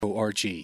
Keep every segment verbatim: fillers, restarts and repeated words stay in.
org.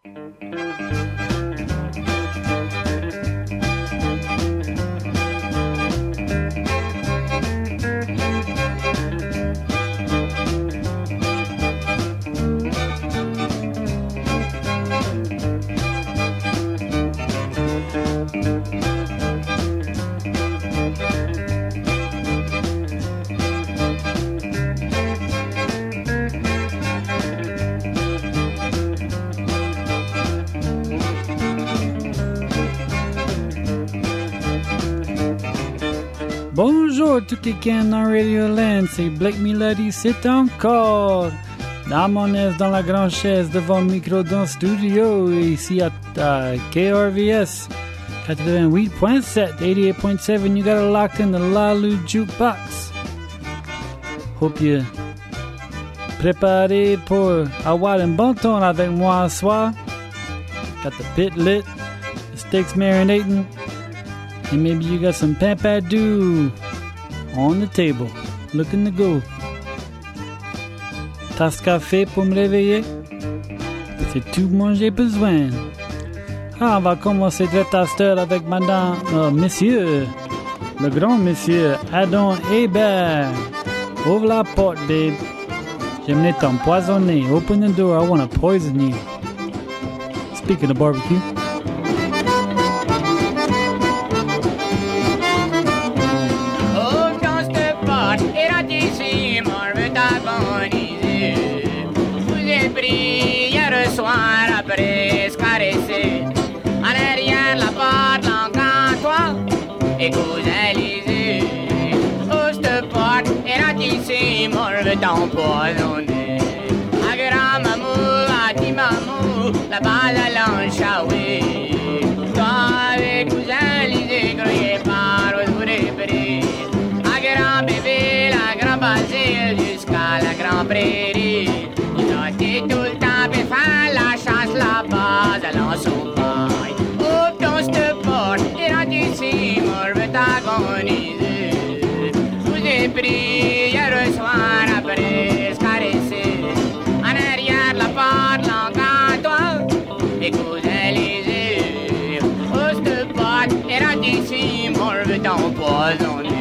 Bonjour tout les gens dans Radio Land, c'est Blake Melody, c'est encore dans mon aise dans la grande chaise devant le micro dans le studio ici à, à K R V S eighty-eight point seven, eighty-eight point seven. You got it locked in the Lalu Jukebox. Hope you préparé pour avoir un bon temps avec moi ce soir. Got the pit lit, the steaks marinating. And maybe you got some Pampadou on the table, looking to go. Tasse café pour me réveiller? C'est tout mon j'ai besoin. Ah, on va commencer très à cette heure avec madame, euh, monsieur, le grand monsieur Adam Hébert. Ouvre la porte, babe. J'aimerais t'empoisonner. Open the door, I want to poison you. Speaking of barbecue. Soir après se caresser en arrière la porte l'encan toi et cousin les yeux oh cette porte est ratissime on veut t'empoisonner à grand-mamou à petit mamou la balle à l'enchaoué toi avec cousin les yeux croyez par vous réparer à grand bébé la grand basile jusqu'à la grand prairie t'es tout le temps pour faire la chasse la base à l'ensompaille. Oh, ton cette porte est ratissime, on veut t'agoniser. Vous ai pris hier soir après se caresser. En arrière la porte, l'encan toi, et cousin les yeux. Oh, cette porte est ratissime, on veut t'empoisonner.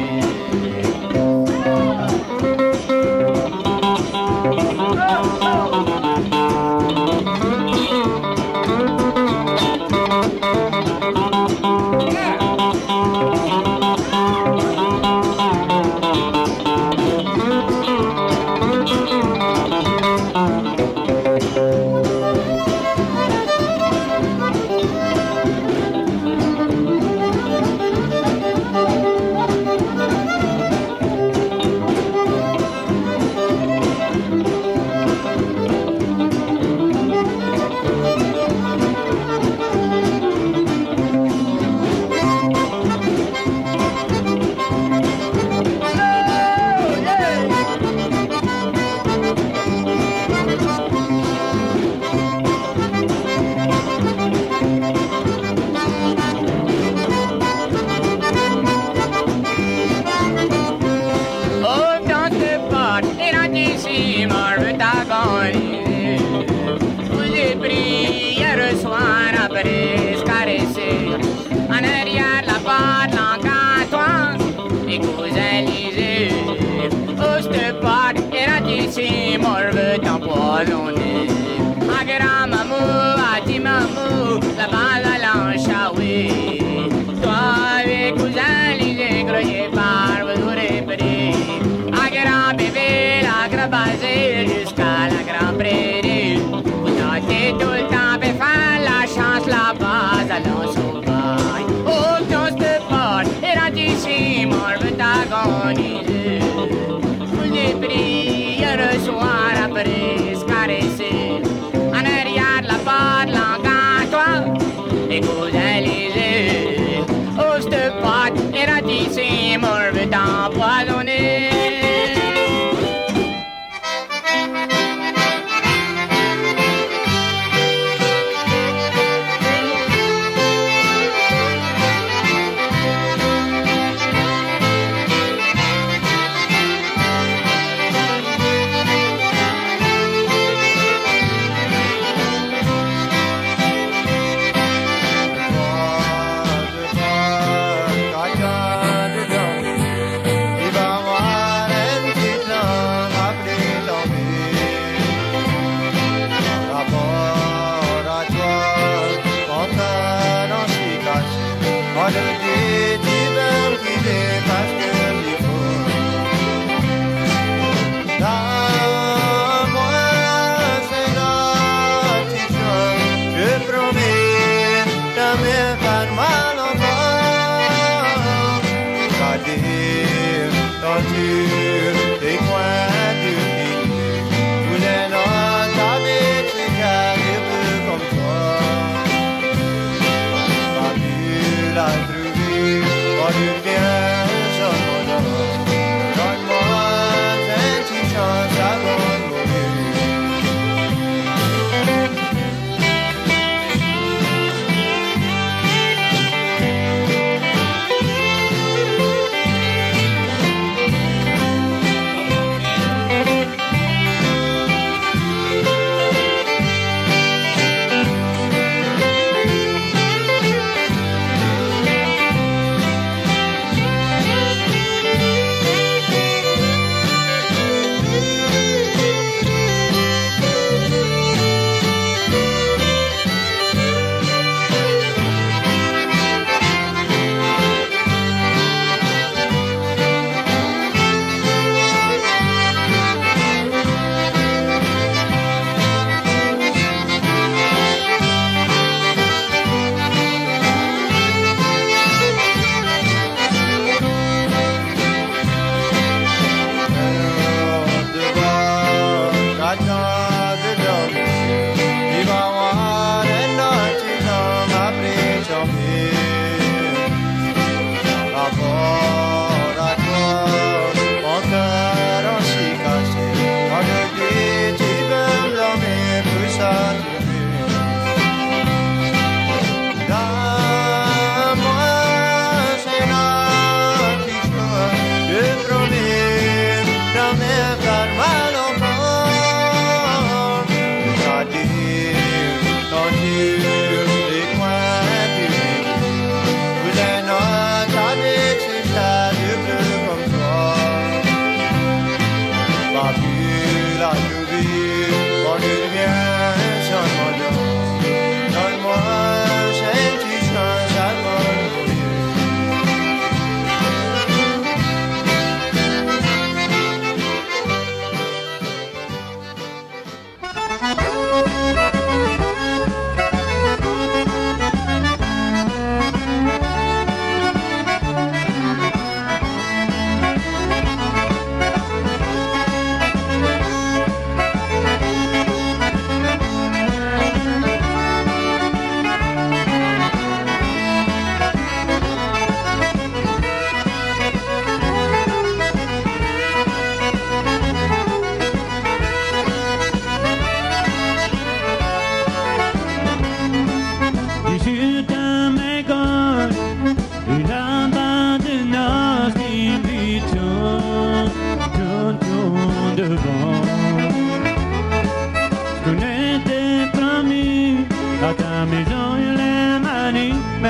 À grand-mamou, à petit mamou, la balle à l'enchaoué. Toi avec cousin, les croyez par vous réparer. À grand bébé, la grand basée, jusqu'à la grand prairie. Vous notez tout le temps pour faire la chance, la base à l'ensauvage. Oh, ton cette porte est ratissime, on veut t'agoniser. Vous ai pris hier soir après se caresser. En arrière la porte, l'encan toi,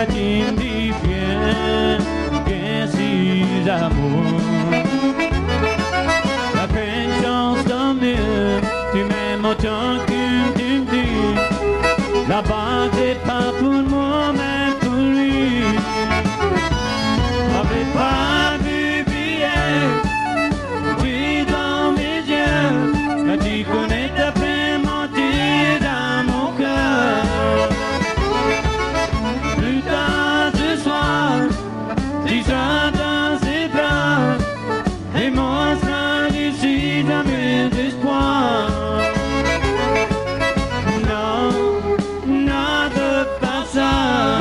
mais tu me dis bien que si l'amour la peine chance dormir, tu m'aimes autant que tu me dis la bague c'est pas pour moi mais pour lui. J'avais pas vu billet, tu dans mes yeux, mais tu connais ta peine mentir dans mon cœur. Plus tard ce soir, tu seras dans ses bras et moi sera d'ici jamais d'espoir. Non, non de pas ça.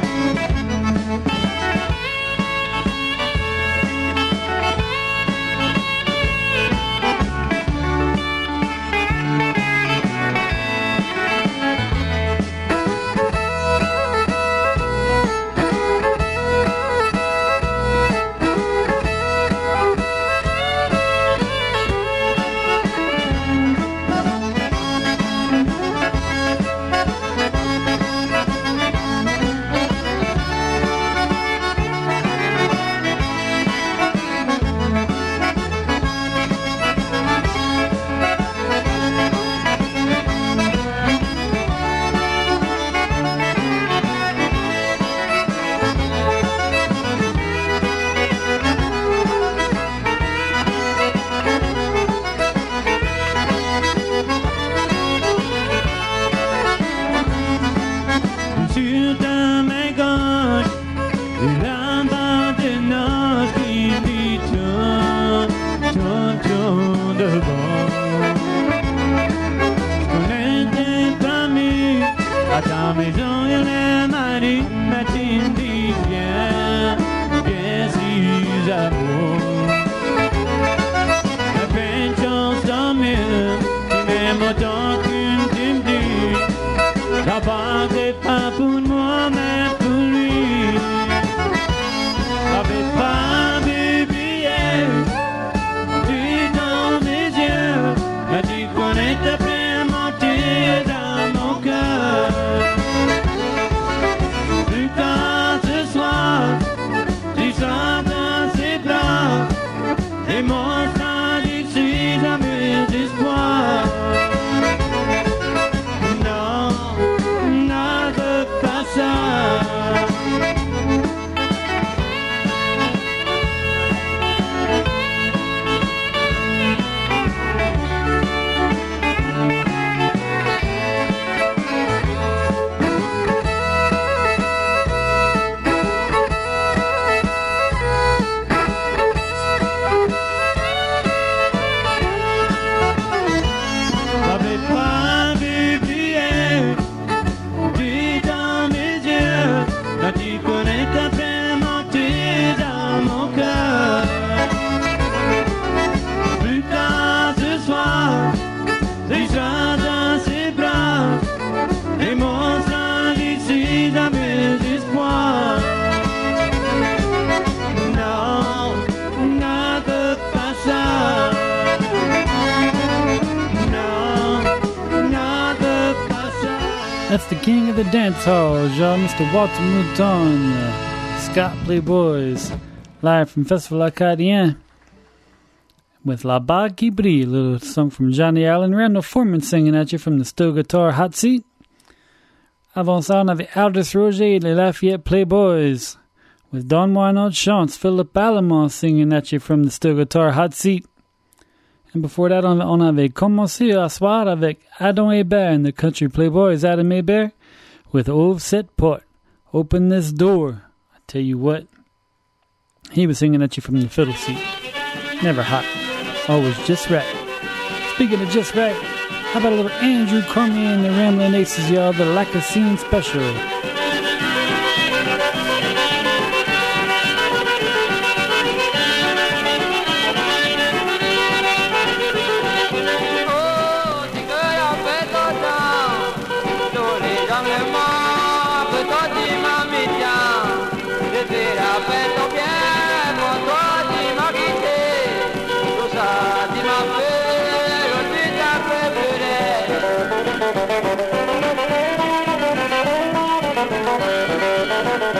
Sur ta main gauche, la barre de notre qui tourne, tourne, tourne devant. Je connais tes familles, à ta maison il est mari, mais tu me dis bien, bien si l'amour. La peine chance dormir, tu m'aimes autant que tu me dis. La bague c'est pas pour moi mais pour lui. J'avais pas vu billet, tu dans mes yeux, mais tu connais ta peine mentir dans mon cœur. Plus tard ce soir, tu seras dans ses bras et moi sera d'ici jamais d'espoir. J'avais pas vu billet, tu dans mes yeux, là tu connais ta peine mentir dans mon cœur. Plus tard ce soir, tu seras dans ses bras et mon sang d'ici jamais d'espoir. Non, non de pas ça. That's the king of the dance hall, Jean, Mister Walter Mouton, uh, Scott Playboys, live from Festival Acadien, with La Bague qui brille, a little song from Johnny Allen. Randall Foreman singing at you from the Steel Guitar Hot Seat. Avant ça, on avait Aldous Roger et les Lafayette Playboys, with Donne-moi un autre chance, Philip Allemont singing at you from the Steel Guitar Hot Seat. And before that, on, on avait commencé à soir avec Adam Hébert and the Country Playboys. Adam Hébert with Ouvre cette porte, Open This Door. I tell you what, he was singing at you from the fiddle seat. Never hot, always just right. Speaking of just right, how about a little Andrew Cormier and the Ramblin' Aces, y'all, the Lacassine Special. Thank you.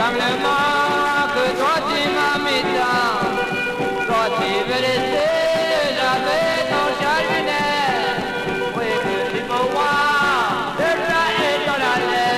Simplement que toi tu m'as mis dans. Quand tu veux laisser, j'avais ton jardinier. Oui, que tu peux voir, le chat est dans la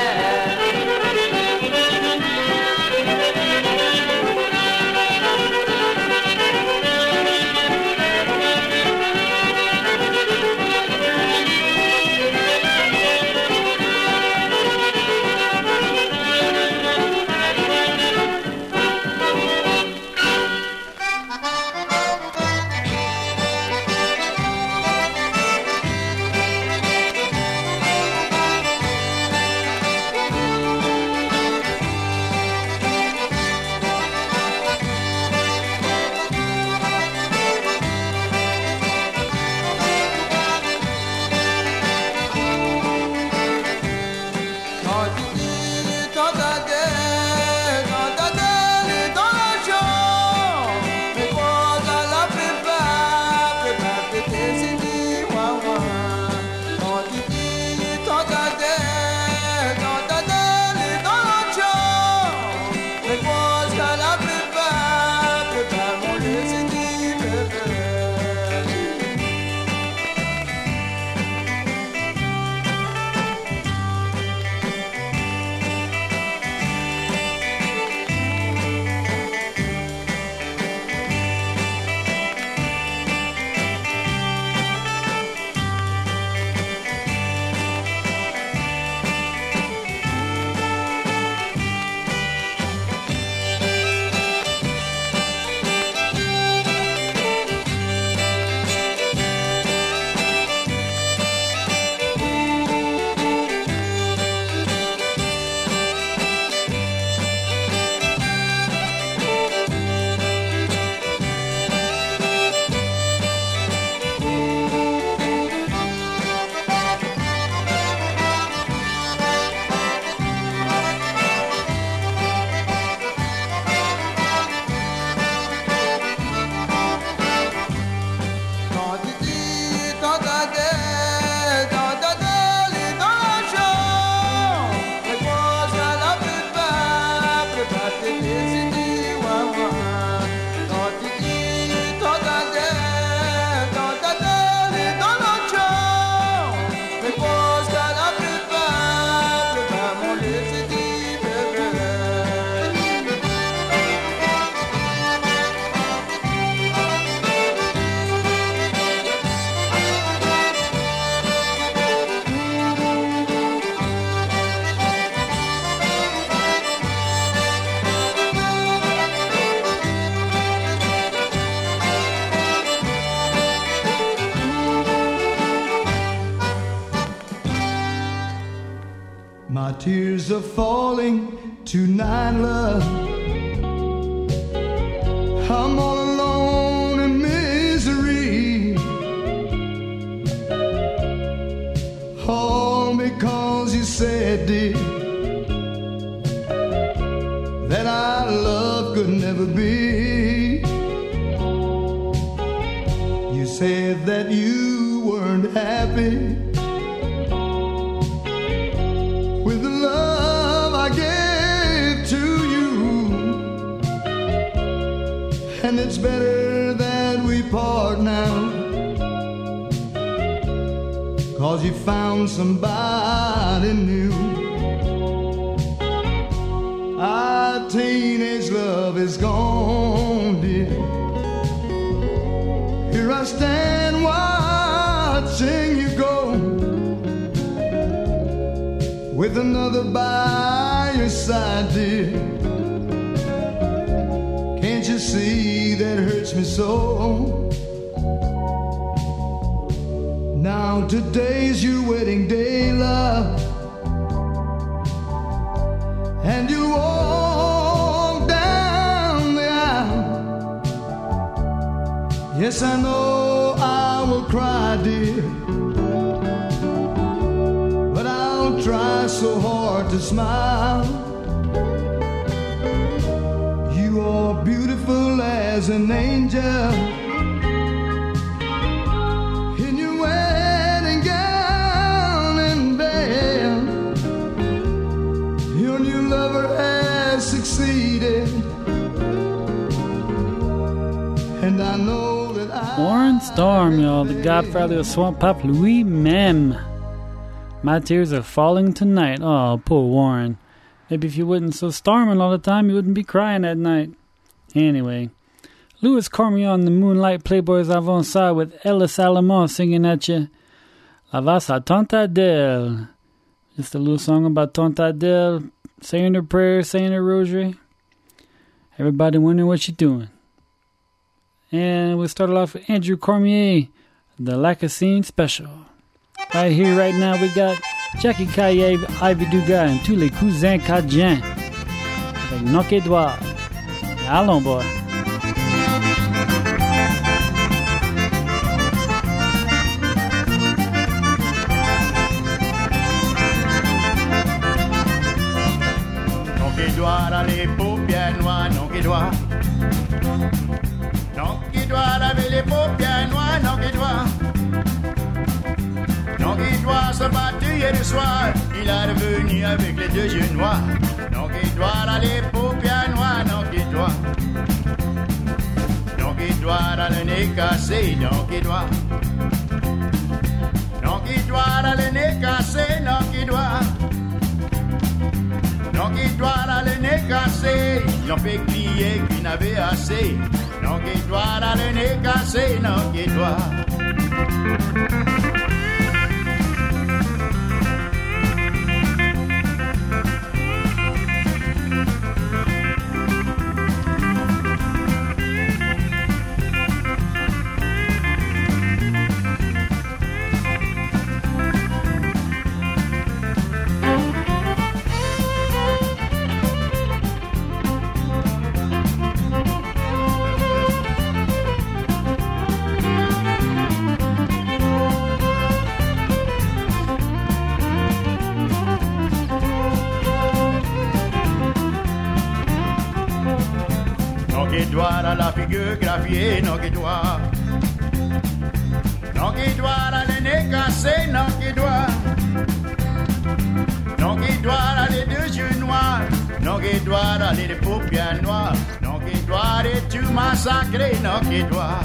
My tears are falling tonight, love. I'm all alone in misery, all because you said, dear, that our love could never be. You said that you weren't happy with the love I gave to you, and it's better that we part now, 'cause you found somebody new. Our teenage love is gone, dear. Here I stand watching you go, with another by your side, dear. Can't you see that hurts me so? Now today's your wedding day, love, and you walk down the aisle. Yes, I know I will cry, dear, try so hard to smile. You are beautiful as an angel in your wedding gown and veil. Your new lover has succeeded. succeeded. And I know that I Warren Storm, y'all, the godfather of swamp pop, Louis Mem. My tears are falling tonight. Oh, poor Warren. Maybe if you wasn't so storming all the time, you wouldn't be crying at night. Anyway, Louis Cormier, the Moonlight Playboys Avancard with Ella Salomon singing at you. La Vasse à Tante Adèle. Just a little song about Tante Adèle, saying her prayers, saying her rosary. Everybody wondering what she's doing. And we started off with Andrew Cormier, the Lacassine Special. Right here, right now, we got Jackie Caillé, Ivy Dugas, and tous les cousins Cadiens. Avec Noc Edouard. Allons, boy. Noc Edouard a les paupières noires, Noc Edouard. Noc Edouard avait les paupières noires, Noc Edouard. Noc Edouard se battait hier le soir, il est revenu avec les deux yeux noirs. Noc Edouard a les paupières noires, Noc Edouard. Noc Edouard a le nez cassé, Noc Edouard. Noc Edouard a le nez cassé, Noc Edouard. Noc Edouard a le nez cassé, ils l'ont fait crier qu'il n'avait assez. Noc Edouard a le nez cassé, Noc Edouard. Edouard a la figure graphiée, Noc Edouard. Noc Edouard a le nez cassé, Noc Edouard. Noc Edouard a les deux yeux noirs, Noc Edouard a les paupières noires. Noc Edouard est tout massacré, Noc Edouard.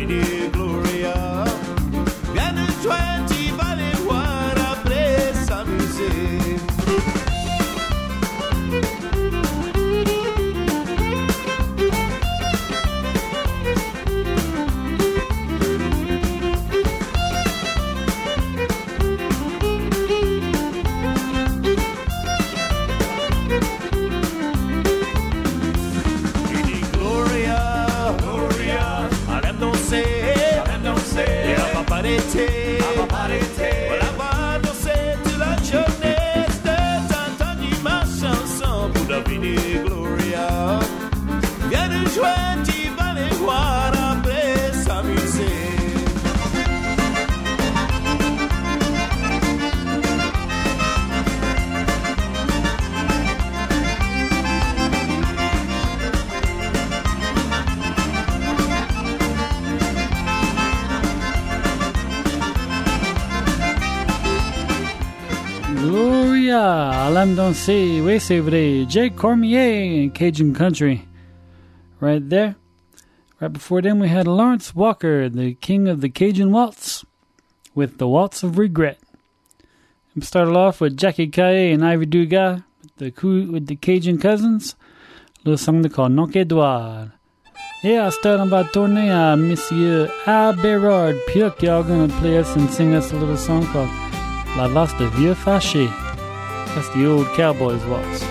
venir Gloria. Viens nous joindre, tu vas les voir après s'amuser. On va danser toute la journée, c'est entendu ma chanson pour devenir Gloria. Viens nous joindre, tu vas les voir après s'amuser. Gloria, Alam danser, oui c'est vrai. Jake Cormier in Cajun Country. Right there. Right before them we had Lawrence Walker, the king of the Cajun Waltz, with the Waltz of Regret. We started off with Jackie Kaye and Ivy Dugas with the, with the Cajun Cousins. A little song they call Nonc Edouard. Yeah, I started about tourner à Monsieur A. Bérard Pioc. Y'all gonna play us and sing us a little song called La Valse de Vieux Fâché. That's the old Cowboys waltz.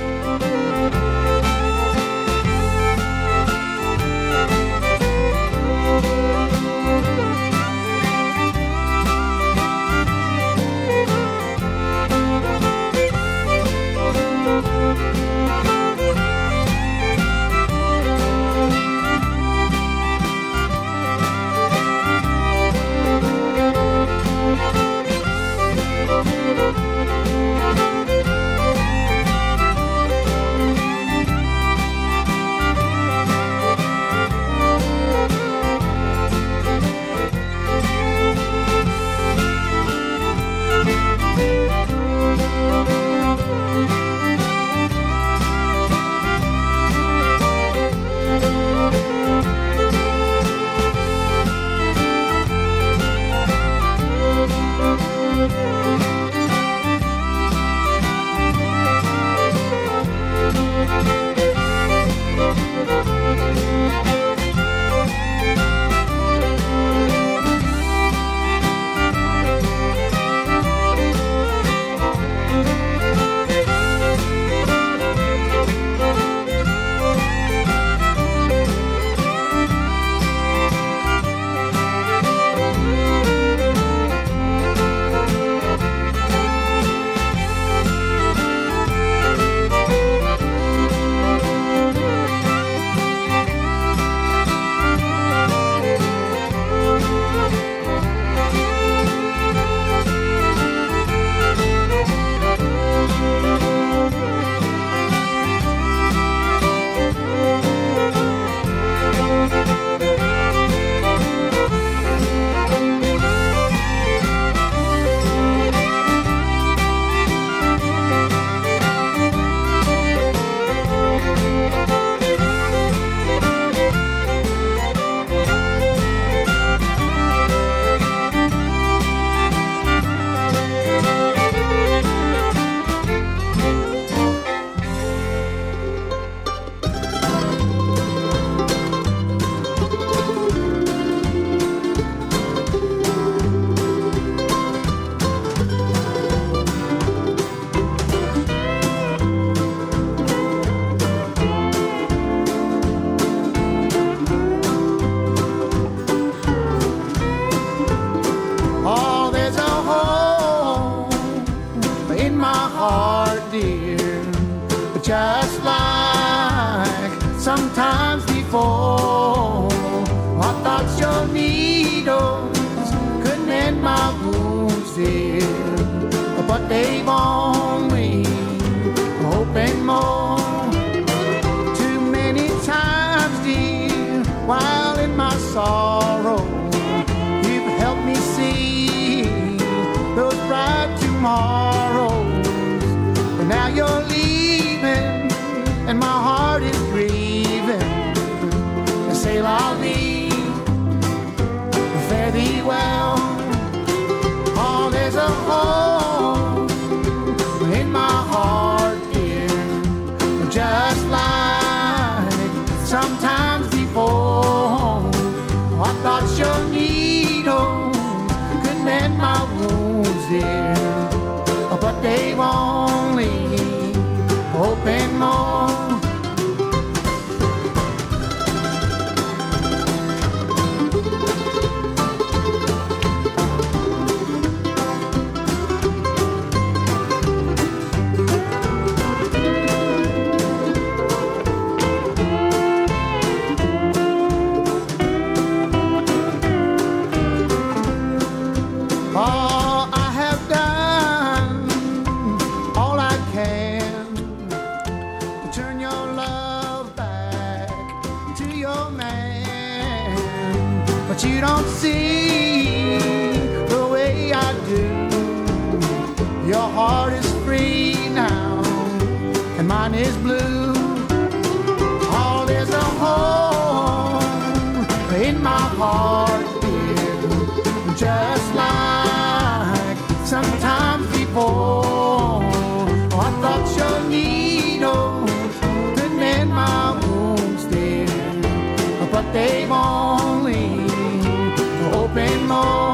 but you don't see the way I do. Your heart is free now, and mine is blue. Oh, there's a home in my heart, dear, just like sometimes before. Oh, I thought your needles could mend my wounds, dear, but they've only opened more.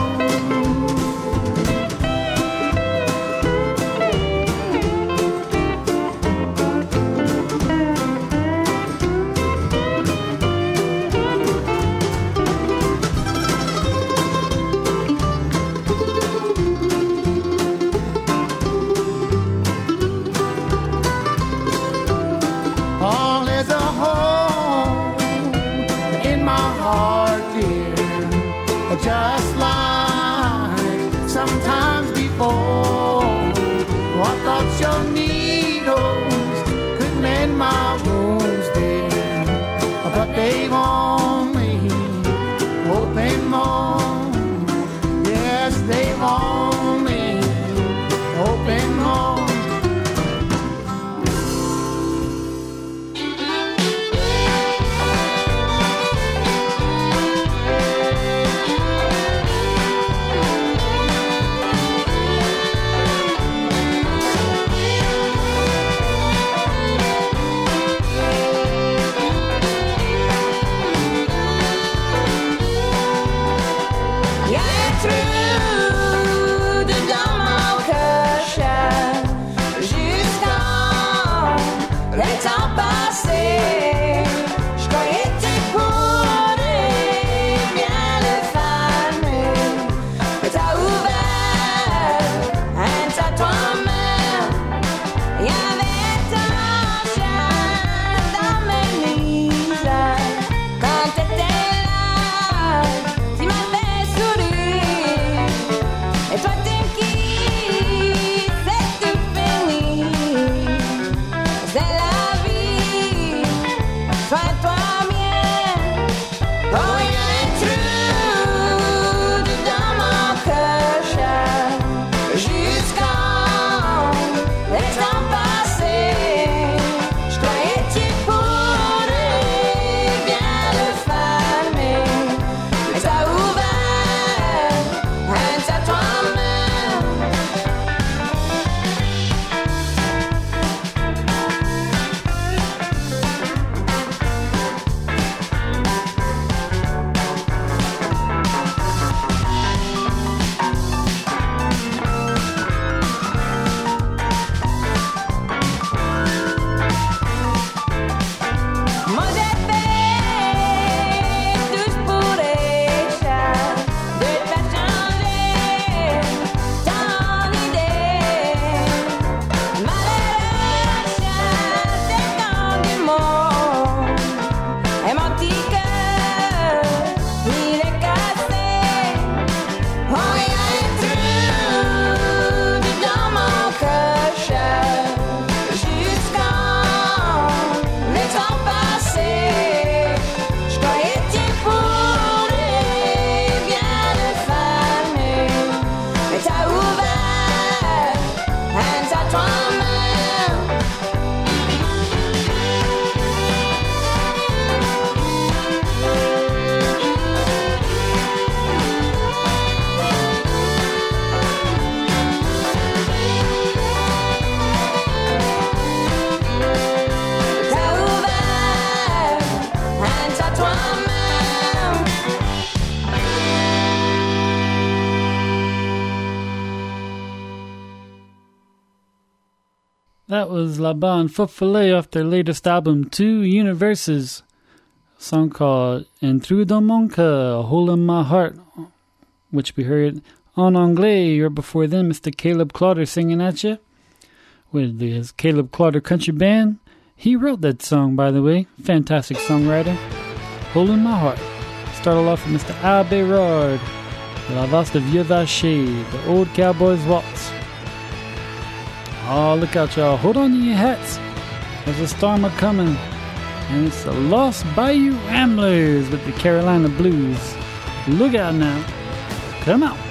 Just like sometimes before. Oh, I thought your needles could mend my wounds, dear, but they've only opened more. Yes, they've only opened more. That was La Bonne Fofole off their latest album, Two Universes. A song called Intrude dans mon cœur, A Hole in My Heart, which we heard en anglais. Or before then, Mister Caleb Clodder singing at you with his Caleb Clodder Country Band. He wrote that song, by the way. Fantastic songwriter. Hole in My Heart. Started off with Mister Al Bayrard, La Vaste de Vieux Vacher, the Old Cowboy's Waltz. Oh, look out, y'all. Hold on to your hats. There's a storm a-coming. And it's the Lost Bayou Ramblers with the Carolina Blues. Look out now. Come out.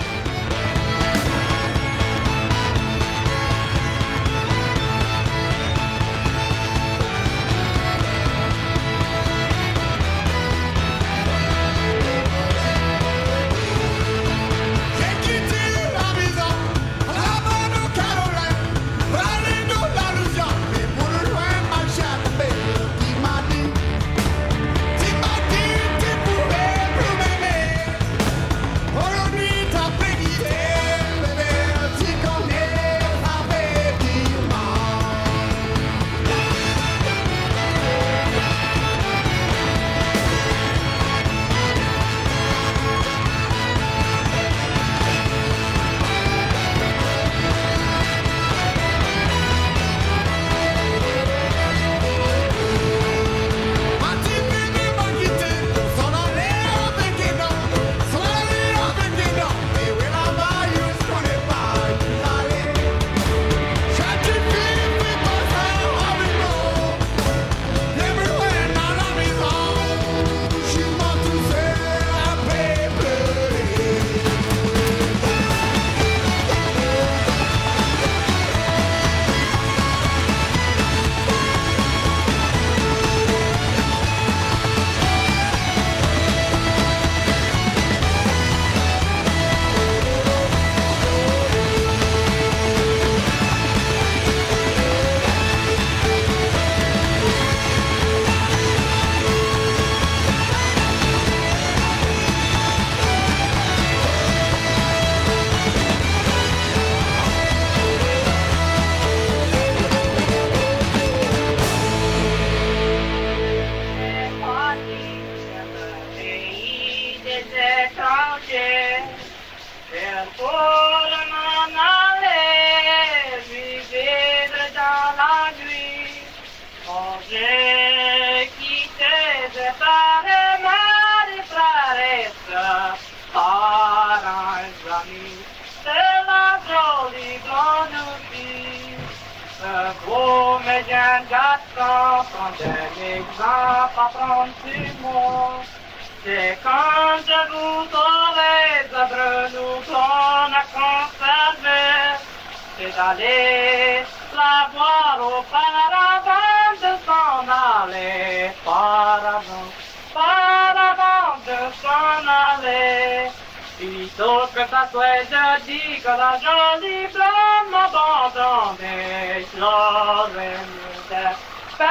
C'est quand je vous aurai œuvres nous qu'on a conservé, c'est d'aller la voir auparavant de s'en aller, par avant, par avant de s'en aller. Plutôt que ça soit je dis que la jolie blonde m'abandonnait, j'aurais mieux d'être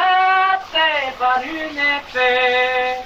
passé par une épée.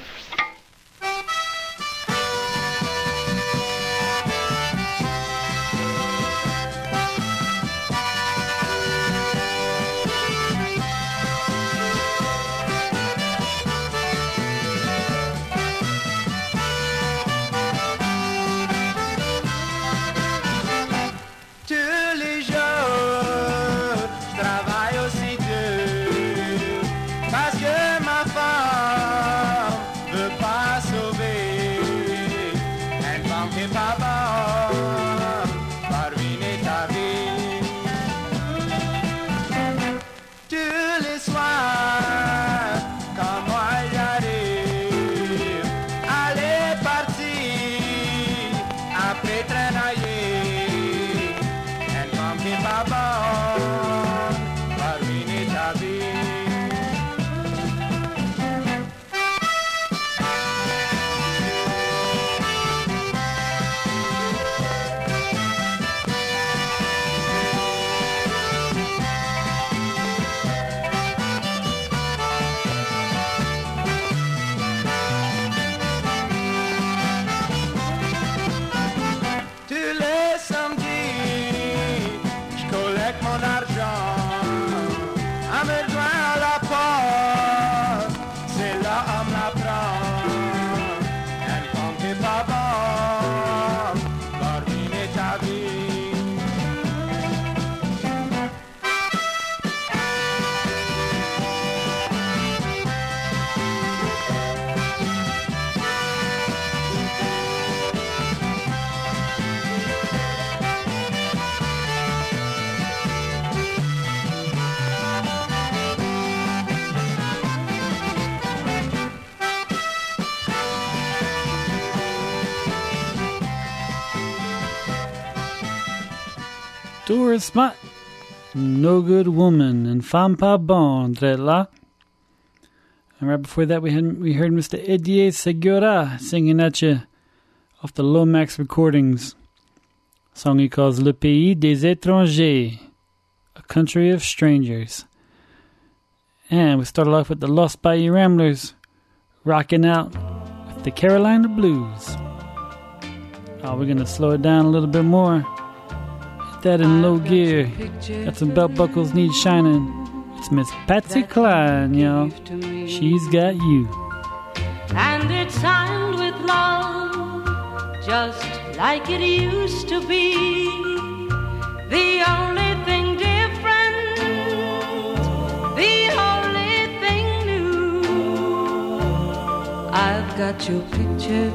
Doris Mott, No Good Woman, and Femme Pas Bon, là. And right before that, we had we heard Mister Eddie Segura singing at you off the Lomax recordings. A song he calls Le Pays des Étrangers, A Country of Strangers. And we started off with the Lost Bayou Ramblers, rocking out with the Carolina Blues. Oh, we're going to slow it down a little bit more. Hit that in low gear. Got some belt buckles need shining. It's Miss Patsy Cline, y'all. She's Got You. And it's signed with love, just like it used to be. The only thing different, the only thing new. I've got your picture,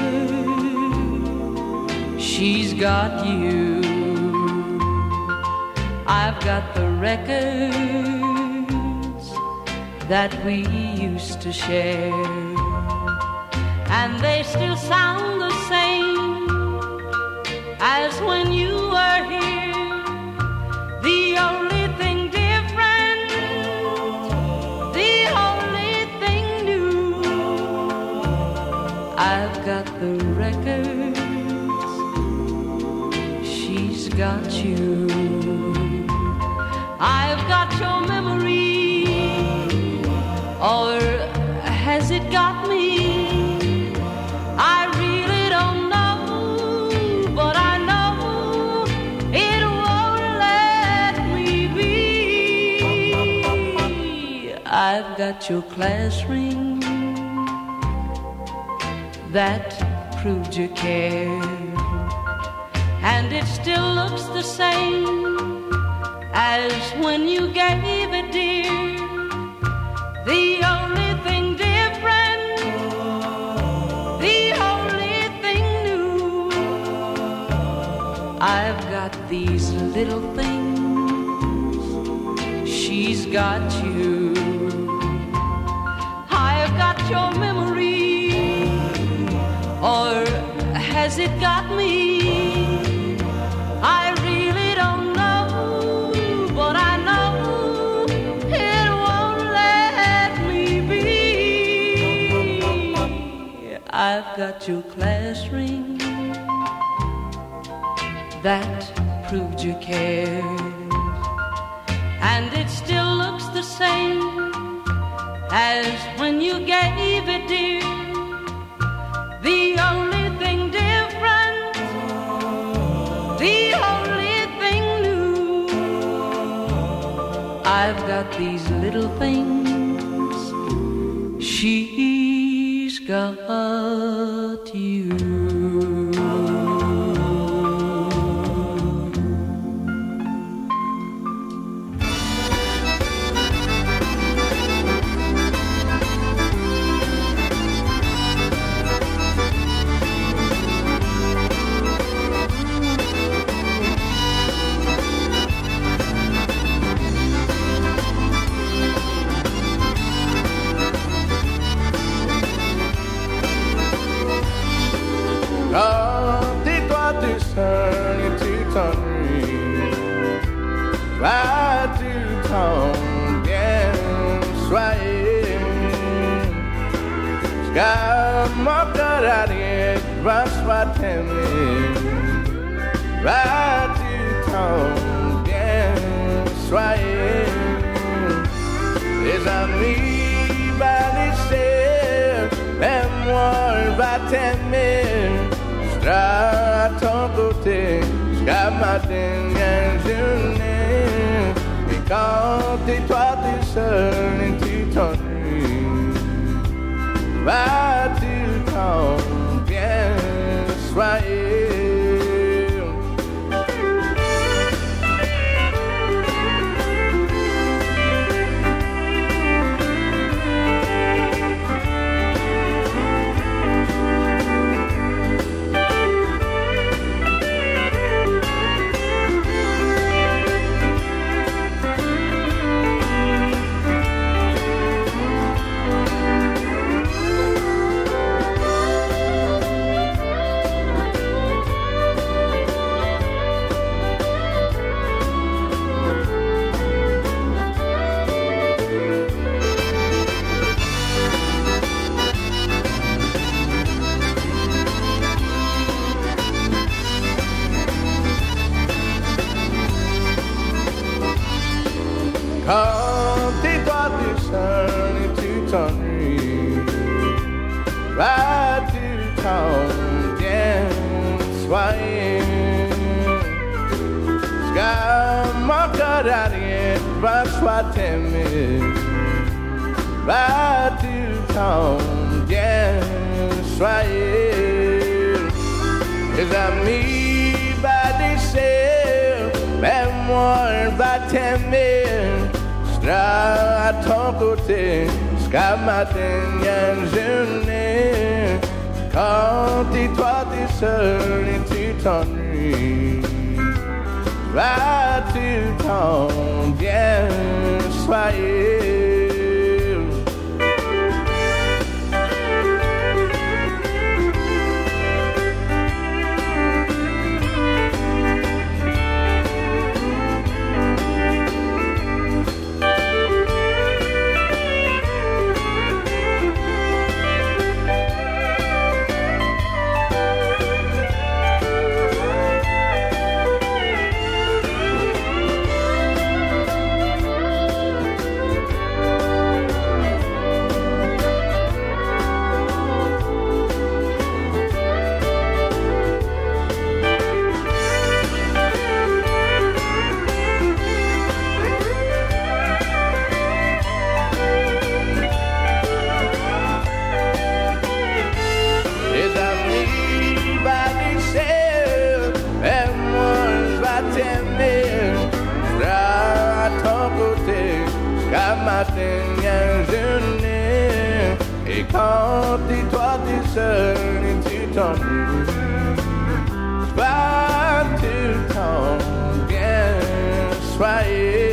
she's got you. I've got the records that we used to share, and they still sound the same as when you were here. The only thing different, the only thing new. I've got the records, she's got you. I've got your memory, or has it got me? I really don't know, but I know it won't let me be. I've got your class ring that proved you cared, and it still looks the same as when you gave it, dear. The only thing different, the only thing new. I've got these little things, she's got you. I've got your memory, or has it got me? I really don't know, but I know it won't let me be. I've got your class ring that proved you cared, and it still looks the same as when you gave it, dear. The only thing different, the only thing new. I've got these little things, she's got you. Quand t'es toi tout seul et tu t'ennuies, vas-tu t'en bien soigner? Car mon cœur à rien va soit t'aimer, vas-tu t'en bien soigner? Les ennuis va laisser, mais moi va t'aimer. À ton côté jusqu'à ma dernière journée. Et quand t'es toi tout seul et tu t'ennuies, vas-tu t'en bien soigner? Quand tais-toi du sol et tu t'ennuies, vas-tu t'en bien soigner? Car mon cœur d'arrière va soit t'aimer, vas-tu t'en bien soigner? Les amis va laisser, mais moi va t'aimer. Sera à ton côté jusqu'à ma dernière journée. Quand t'es toi t'es seul et tu t'ennuies, vas-tu t'en bien soigner? Et quand t'es toi t'es seul et tu t'ennuies, vas-tu t'en bien soigner?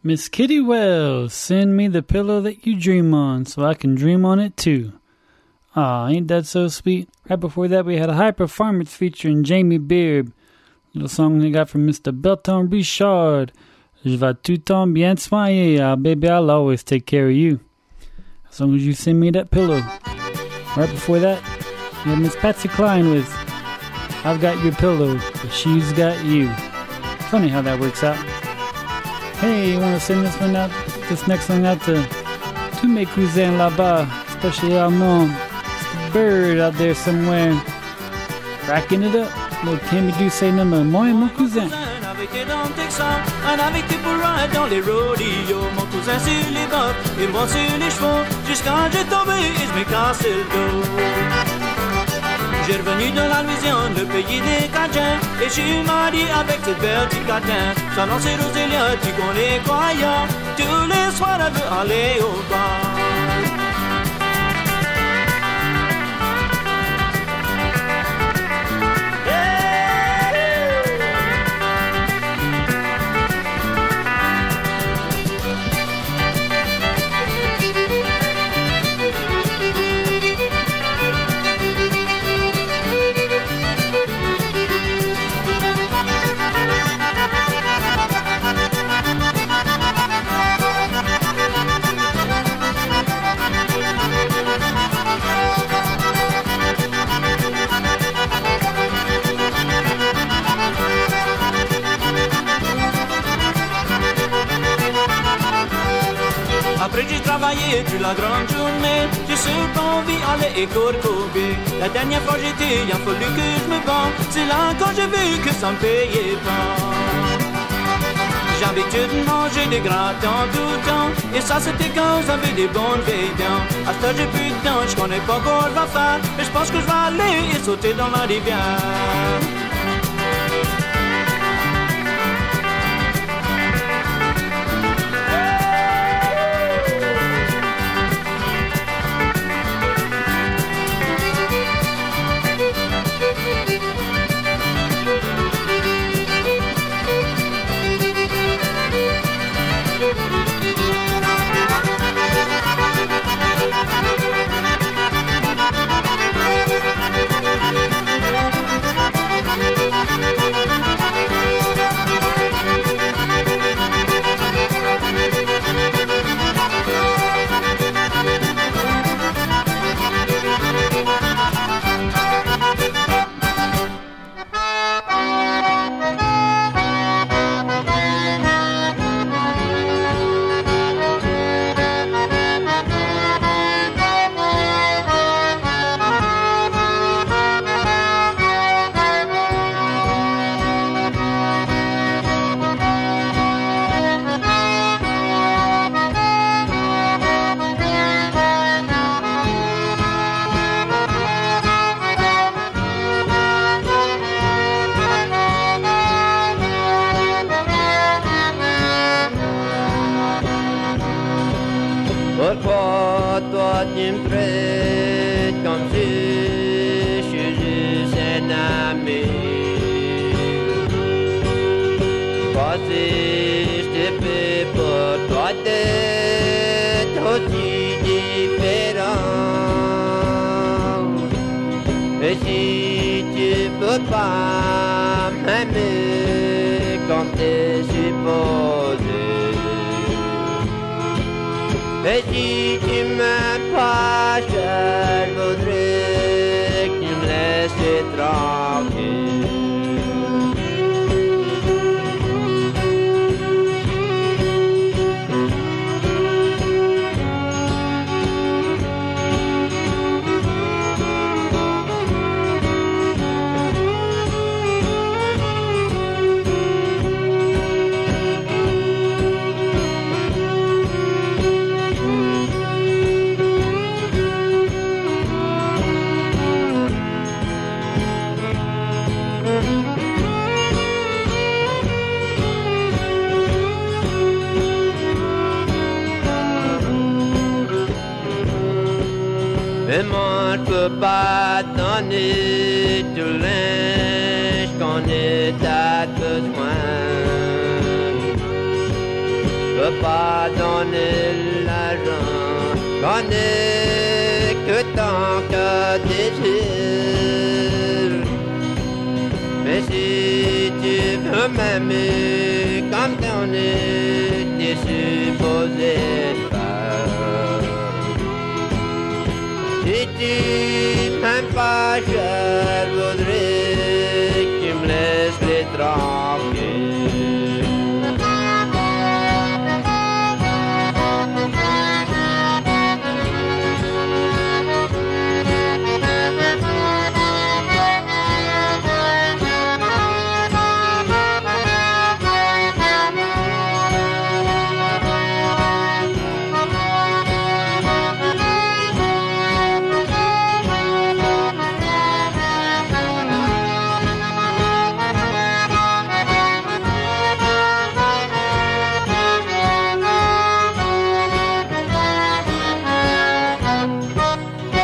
Miss Kitty Wells, send me the pillow that you dream on so I can dream on it too. Aw, ain't that so sweet? Right before that, we had a high performance featuring Jamie Beard. Little song they got from Mister Belton Richard. Je vais tout temps bien soigner. Ah, baby, I'll always take care of you. As long as you send me that pillow. Right before that, we had Miss Patsy Cline with I've got your pillow, but she's got you. Funny how that works out. Hey, you want to send this one out, this next one out to tous mes cousins là-bas, especially our mom, Bird out there somewhere, racking it up. Little Timmy do say number, moi et mon cousin. Avec tes dans Texas, un avec tes pour ride dans les rodeos. Mon cousin sur les bottes et moi sur les chevaux. Jusqu'à j'ai tombé et je m'ai cassé le dos. J'ai revenu dans la Louisiane, le pays des Cajuns. Et je suis marié avec cette belle petite catin. Son nom c'est Rosélia, tu connais quoi ya? Tous les soirs elle veut aller au bar. Après j'ai travaillé toute la grande journée, j'ai souvent envie d'aller écorcober. La dernière fois j'étais, il a fallu que je me vende. C'est là quand j'ai vu que ça me payait pas. J'ai l'habitude de manger des gratins tout le temps. Et ça c'était quand j'avais des bonnes viandes. À ce j'ai plus de temps, je connais pas encore va faire. Mais je pense que je vais aller et sauter dans la rivière. Mais moi je peux pas donner tout le linge qu'on est à besoin. peux pas donner l'argent, j'en ai que tant que désir. Mais si tu veux m'aimer comme t'en es supposé faire, si tu m'aimes pas, je voudrais que tu me laisses les draps.